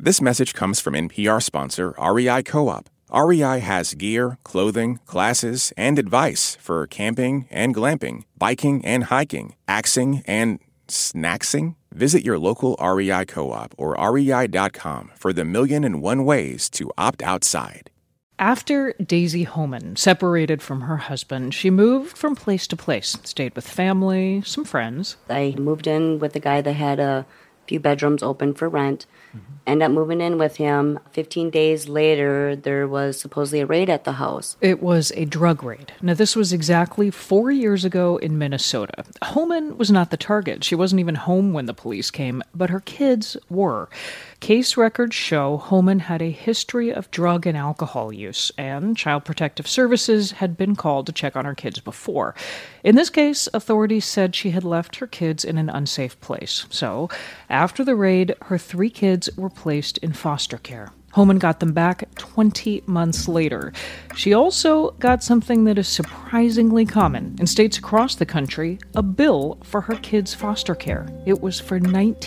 This message comes from NPR sponsor REI Co-op. REI has gear, clothing, classes, and advice for camping and glamping, biking and hiking, axing and snacksing. Visit your local REI Co-op or rei.com for the 1,000,001 ways to opt outside. After Daisy Homan separated from her husband, she moved from place to place, stayed with family, some friends. I moved in with a guy that had a few bedrooms open for rent. Ended up moving in with him. 15 days later, there was supposedly a raid at the house. It was a drug raid. Now, this was exactly 4 years ago in Minnesota. Homan was not the target. She wasn't even home when the police came, but her kids were. Case records show Homan had a history of drug and alcohol use, and Child Protective Services had been called to check on her kids before. In this case, authorities said she had left her kids in an unsafe place. So, after the raid, her 3 kids were placed in foster care. Homan got them back 20 months later. She also got something that is surprisingly common in states across the country, a bill for her kids' foster care. It was for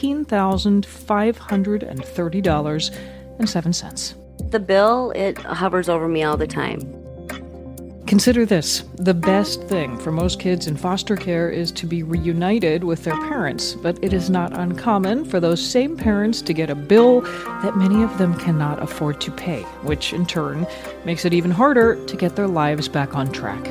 $19,530.07. The bill, it hovers over me all the time. Consider this. The best thing for most kids in foster care is to be reunited with their parents, but it is not uncommon for those same parents to get a bill that many of them cannot afford to pay, which in turn makes it even harder to get their lives back on track.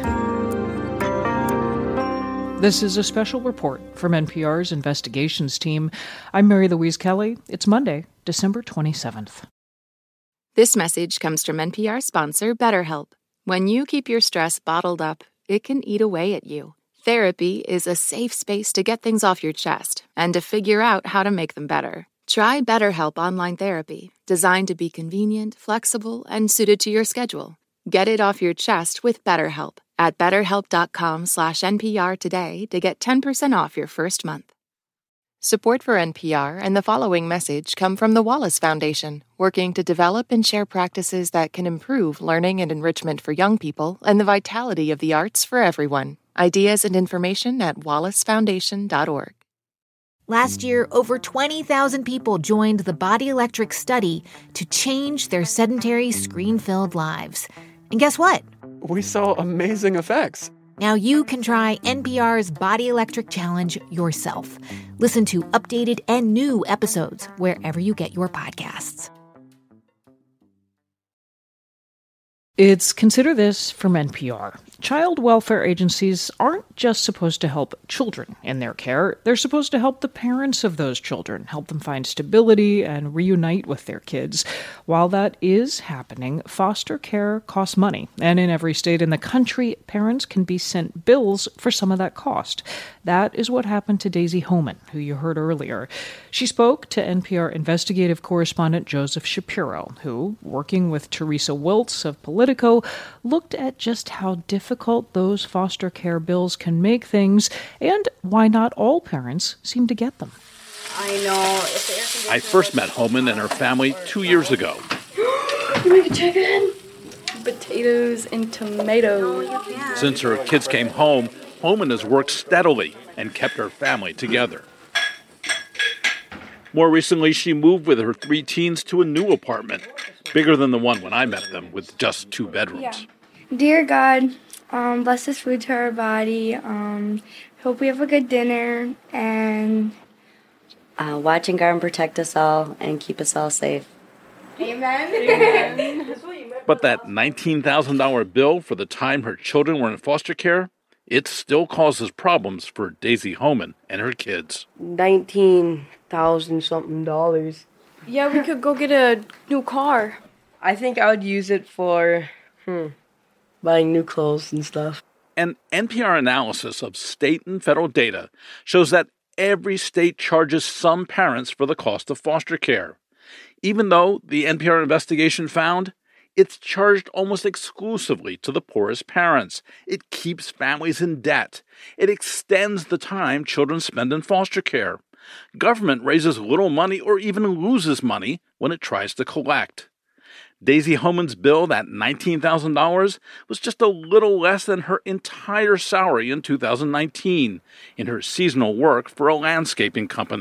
This is a special report from NPR's investigations team. I'm Mary Louise Kelly. It's Monday, December 27th. This message comes from NPR sponsor BetterHelp. When you keep your stress bottled up, it can eat away at you. Therapy is a safe space to get things off your chest and to figure out how to make them better. Try BetterHelp Online Therapy, designed to be convenient, flexible, and suited to your schedule. Get it off your chest with BetterHelp at betterhelp.com/NPR today to get 10% off your first month. Support for NPR and the following message come from the Wallace Foundation, working to develop and share practices that can improve learning and enrichment for young people and the vitality of the arts for everyone. Ideas and information at wallacefoundation.org. Last year, over 20,000 people joined the Body Electric study to change their sedentary, screen-filled lives. And guess what? We saw amazing effects. Now you can try NPR's Body Electric Challenge yourself. Listen to updated and new episodes wherever you get your podcasts. It's Consider This from NPR. Child welfare agencies aren't just supposed to help children in their care. They're supposed to help the parents of those children, help them find stability and reunite with their kids. While that is happening, foster care costs money. And in every state in the country, parents can be sent bills for some of that cost. That is what happened to Daisy Homan, who you heard earlier. She spoke to NPR investigative correspondent Joseph Shapiro, who, working with Teresa Wiltz of Politico, looked at just how difficult those foster care bills can make things and why not all parents seem to get them. I know. I first met Homan and her family 2 years ago. You make a chicken? Potatoes and tomatoes. Since her kids came home, Homan has worked steadily and kept her family together. More recently, she moved with her 3 teens to a new apartment, bigger than the one when I met them, with just 2 bedrooms. Yeah. Dear God, bless this food to our body. Hope we have a good dinner, and watch and guard and protect us all and keep us all safe. Amen. But that $19,000 bill for the time her children were in foster care, it still causes problems for Daisy Homan and her kids. $19,000-something. Yeah, we could go get a new car. I think I would use it for buying new clothes and stuff. An NPR analysis of state and federal data shows that every state charges some parents for the cost of foster care. Even though the NPR investigation found it's charged almost exclusively to the poorest parents. It keeps families in debt. It extends the time children spend in foster care. Government raises little money or even loses money when it tries to collect. Daisy Homan's bill, that $19,000, was just a little less than her entire salary in 2019 in her seasonal work for a landscaping company.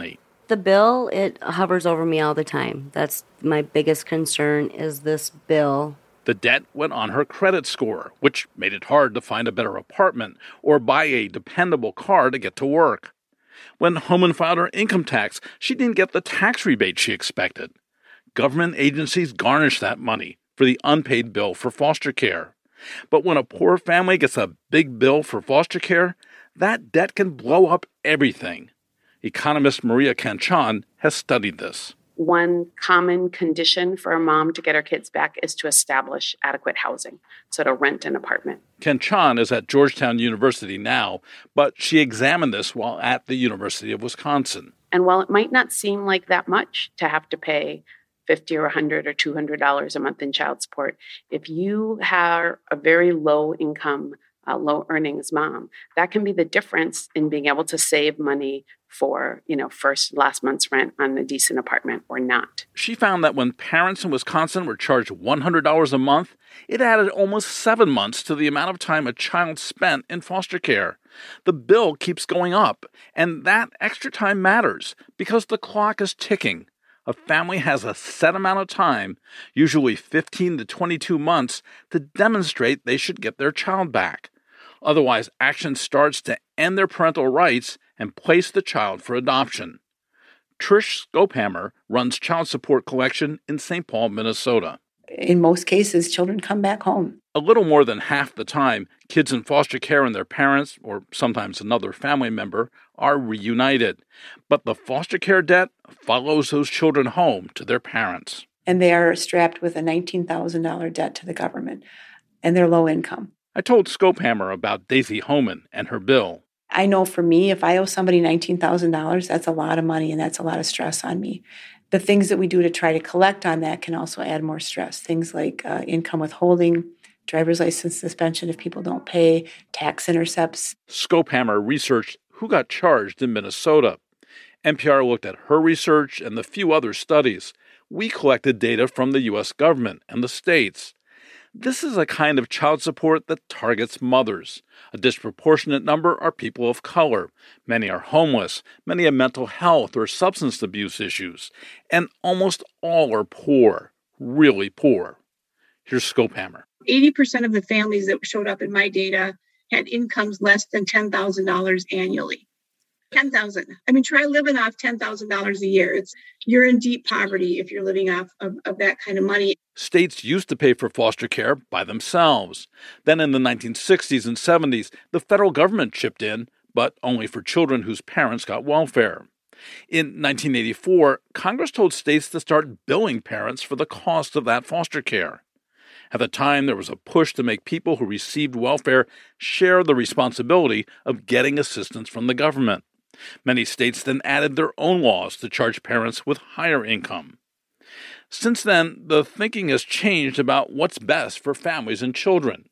the bill, it hovers over me all the time. That's my biggest concern is this bill. The debt went on her credit score, which made it hard to find a better apartment or buy a dependable car to get to work. When Homan filed her income tax, she didn't get the tax rebate she expected. Government agencies garnish that money for the unpaid bill for foster care. But when a poor family gets a big bill for foster care, that debt can blow up everything. Economist Maria Canchan has studied this. One common condition for a mom to get her kids back is to establish adequate housing, so to rent an apartment. Canchan is at Georgetown University now, but she examined this while at the University of Wisconsin. And while it might not seem like that much to have to pay $50 or $100 or $200 a month in child support, if you have a very low income, low earnings mom, that can be the difference in being able to save money for, last month's rent on a decent apartment or not. She found that when parents in Wisconsin were charged $100 a month, it added almost 7 months to the amount of time a child spent in foster care. The bill keeps going up, and that extra time matters because the clock is ticking. A family has a set amount of time, usually 15 to 22 months, to demonstrate they should get their child back. Otherwise, action starts to end their parental rights and place the child for adoption. Trish Scopehammer runs child support collection in St. Paul, Minnesota. In most cases, children come back home. A little more than half the time, kids in foster care and their parents, or sometimes another family member, are reunited. But the foster care debt follows those children home to their parents. And they are strapped with a $19,000 debt to the government, and they're low income. I told Scopehammer about Daisy Homan and her bill. I know for me, if I owe somebody $19,000, that's a lot of money and that's a lot of stress on me. The things that we do to try to collect on that can also add more stress. Things like income withholding, driver's license suspension if people don't pay, tax intercepts. Scopehammer researched who got charged in Minnesota. NPR looked at her research and the few other studies. We collected data from the U.S. government and the states. This is a kind of child support that targets mothers. A disproportionate number are people of color. Many are homeless. Many have mental health or substance abuse issues. And almost all are poor, really poor. Here's Scopehammer. 80% of the families that showed up in my data had incomes less than $10,000 annually. $10,000. I mean, try living off $10,000 a year. You're in deep poverty if you're living off of that kind of money. States used to pay for foster care by themselves. Then in the 1960s and 70s, the federal government chipped in, but only for children whose parents got welfare. In 1984, Congress told states to start billing parents for the cost of that foster care. At the time, there was a push to make people who received welfare share the responsibility of getting assistance from the government. Many states then added their own laws to charge parents with higher income. Since then, the thinking has changed about what's best for families and children.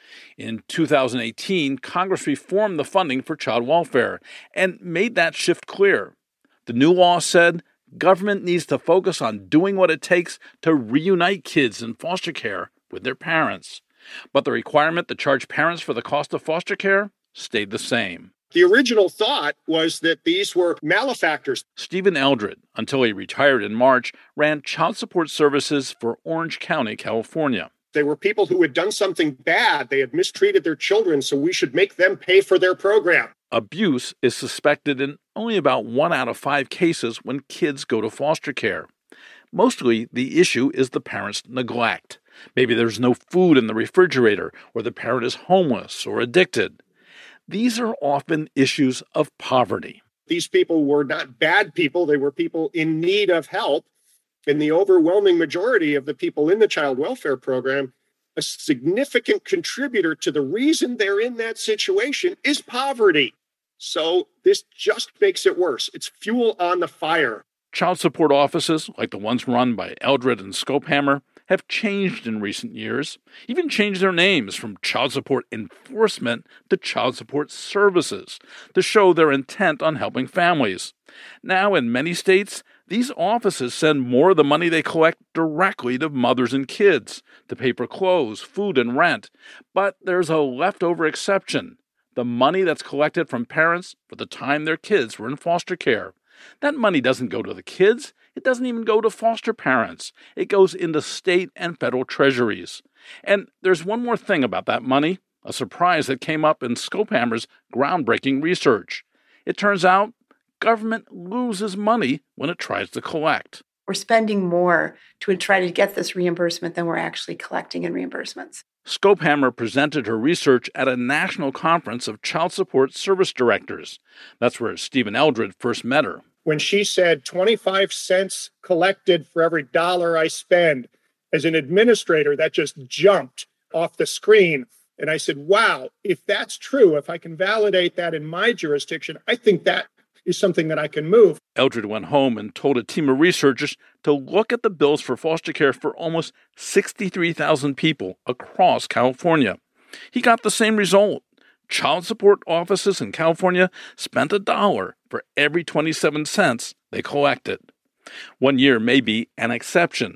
In 2018, Congress reformed the funding for child welfare and made that shift clear. The new law said government needs to focus on doing what it takes to reunite kids in foster care with their parents. But the requirement to charge parents for the cost of foster care stayed the same. The original thought was that these were malefactors. Stephen Eldred, until he retired in March, ran child support services for Orange County, California. They were people who had done something bad. They had mistreated their children, so we should make them pay for their program. Abuse is suspected in only about 1 out of 5 cases when kids go to foster care. Mostly, the issue is the parent's neglect. Maybe there's no food in the refrigerator, or the parent is homeless or addicted. These are often issues of poverty. These people were not bad people. They were people in need of help. And the overwhelming majority of the people in the child welfare program, a significant contributor to the reason they're in that situation is poverty. So this just makes it worse. It's fuel on the fire. Child support offices, like the ones run by Eldred and Scopehammer, have changed in recent years, even changed their names from Child Support Enforcement to Child Support Services to show their intent on helping families. Now, in many states, these offices send more of the money they collect directly to mothers and kids to pay for clothes, food, and rent. But there's a leftover exception, the money that's collected from parents for the time their kids were in foster care. That money doesn't go to the kids. It doesn't even go to foster parents. It goes into state and federal treasuries. And there's one more thing about that money, a surprise that came up in Scopehammer's groundbreaking research. It turns out government loses money when it tries to collect. We're spending more to try to get this reimbursement than we're actually collecting in reimbursements. Scopehammer presented her research at a national conference of child support service directors. That's where Stephen Eldred first met her. When she said 25 cents collected for every dollar I spend, as an administrator, that just jumped off the screen. And I said, wow, if that's true, if I can validate that in my jurisdiction, I think that is something that I can move. Eldred went home and told a team of researchers to look at the bills for foster care for almost 63,000 people across California. He got the same result. Child support offices in California spent $1 for every 27 cents they collected. One year may be an exception.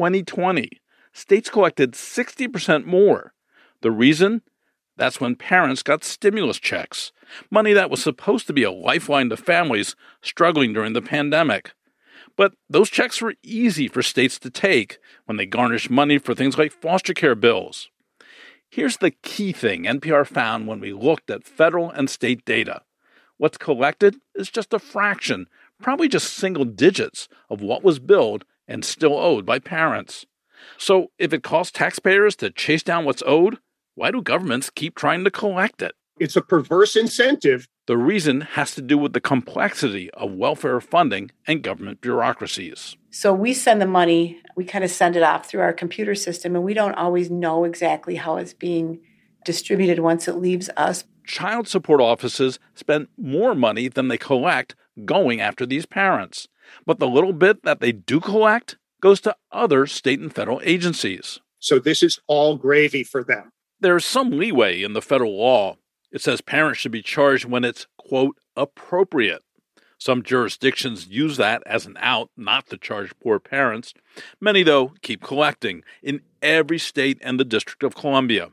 2020, states collected 60% more. The reason? That's when parents got stimulus checks, money that was supposed to be a lifeline to families struggling during the pandemic. But those checks were easy for states to take when they garnished money for things like foster care bills. Here's the key thing NPR found when we looked at federal and state data. What's collected is just a fraction, probably just single digits, of what was billed and still owed by parents. So if it costs taxpayers to chase down what's owed, why do governments keep trying to collect it? It's a perverse incentive. The reason has to do with the complexity of welfare funding and government bureaucracies. So we send the money, we kind of send it off through our computer system, and we don't always know exactly how it's being distributed once it leaves us. Child support offices spend more money than they collect going after these parents. But the little bit that they do collect goes to other state and federal agencies. So this is all gravy for them. There's some leeway in the federal law. It says parents should be charged when it's, quote, appropriate. Some jurisdictions use that as an out not to charge poor parents. Many, though, keep collecting in every state and the District of Columbia.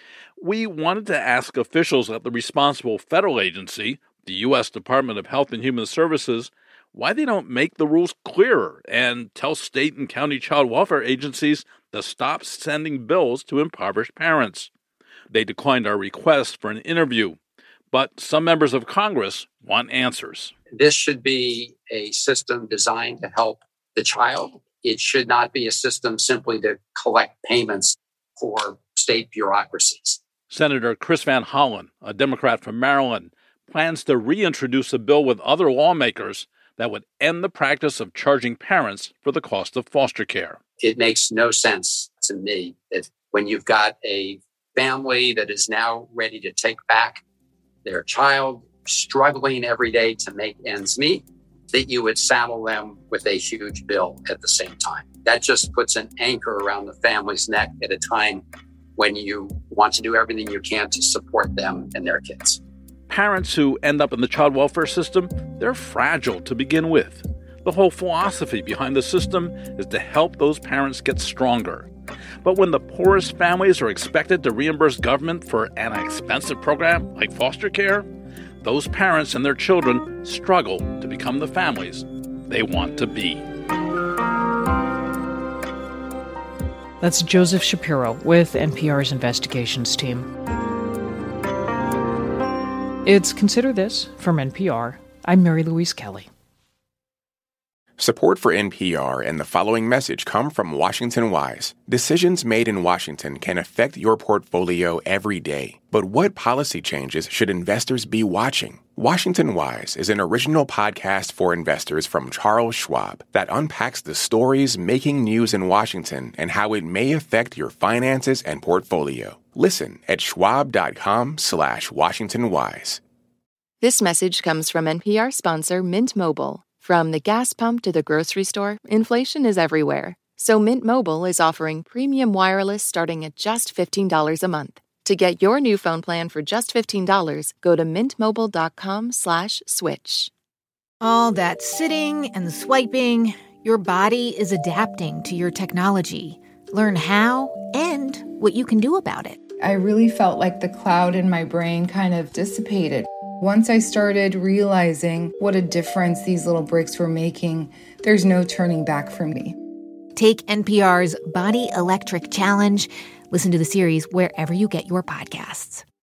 We wanted to ask officials at the responsible federal agency, the U.S. Department of Health and Human Services, why they don't make the rules clearer and tell state and county child welfare agencies to stop sending bills to impoverished parents. They declined our request for an interview, but some members of Congress want answers. This should be a system designed to help the child. It should not be a system simply to collect payments for state bureaucracies. Senator Chris Van Hollen, a Democrat from Maryland, plans to reintroduce a bill with other lawmakers that would end the practice of charging parents for the cost of foster care. It makes no sense to me that when you've got a family that is now ready to take back their child, struggling every day to make ends meet, that you would saddle them with a huge bill at the same time. That just puts an anchor around the family's neck at a time when you want to do everything you can to support them and their kids. Parents who end up in the child welfare system, they're fragile to begin with. The whole philosophy behind the system is to help those parents get stronger. But when the poorest families are expected to reimburse government for an expensive program like foster care, those parents and their children struggle to become the families they want to be. That's Joseph Shapiro with NPR's investigations team. It's Consider This from NPR. I'm Mary Louise Kelly. Support for NPR and the following message come from Washington Wise. Decisions made in Washington can affect your portfolio every day. But what policy changes should investors be watching? Washington Wise is an original podcast for investors from Charles Schwab that unpacks the stories making news in Washington and how it may affect your finances and portfolio. Listen at schwab.com/WashingtonWise. This message comes from NPR sponsor Mint Mobile. From the gas pump to the grocery store, inflation is everywhere. So Mint Mobile is offering premium wireless starting at just $15 a month. To get your new phone plan for just $15, go to mintmobile.com/switch. All that sitting and swiping, your body is adapting to your technology. Learn how and what you can do about it. I really felt like the cloud in my brain kind of dissipated. Once I started realizing what a difference these little breaks were making, there's no turning back for me. Take NPR's Body Electric Challenge. Listen to the series wherever you get your podcasts.